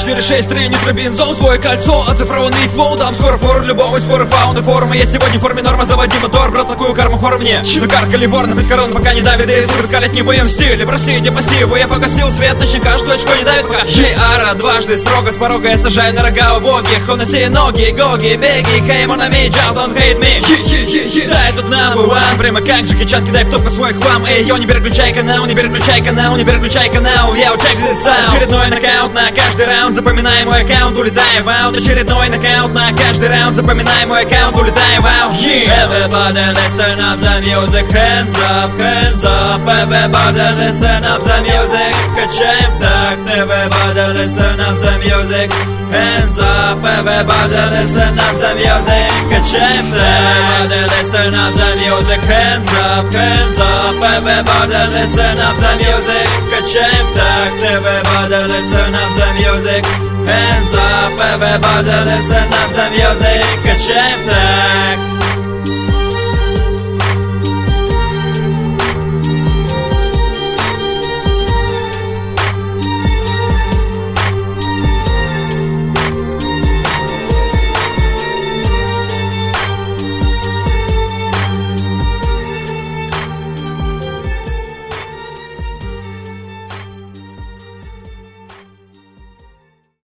463, нитробензол, свое кольцо, оцифрованный флоу. Там скоро фору любого спора фауны форума. Я сегодня в форме норма, заводи мотор, брат, такую карму хор мне. Ну кар Калифорния, хоть корона пока не давит. И супер скалит не боем стиле, простите пассиву. Я погасил свет ночника, что очко не давит пока. Ара дважды строго с порога я сажаю на рога убогих. Уноси ноги, гоги, беги, came on me, just don't hate me. Да, тут number one, прямо как Джеки Чан, кидай в топку свой хлам. Эй, йо, не переключай канал, не переключай канал, не переключай канал. Я check this out. Очередной нокаут на каждый раунд, запоминай мой аккаунт, улетаем в аут. Очередной нокаут на каждый раунд, запоминай мой аккаунт, улетаем в аут. Everybody listen up the music, hands up, hands up. Everybody listen up the music, качаем в такт. Everybody listen up the music, hands up. Everybody listen up the music, качаем в такт. Everybody listen up the music, hands up, hands up. Everybody listen up the music, качаем в такт. Everybody listen up the music, hands up. Everybody listen up the music, качаем в такт.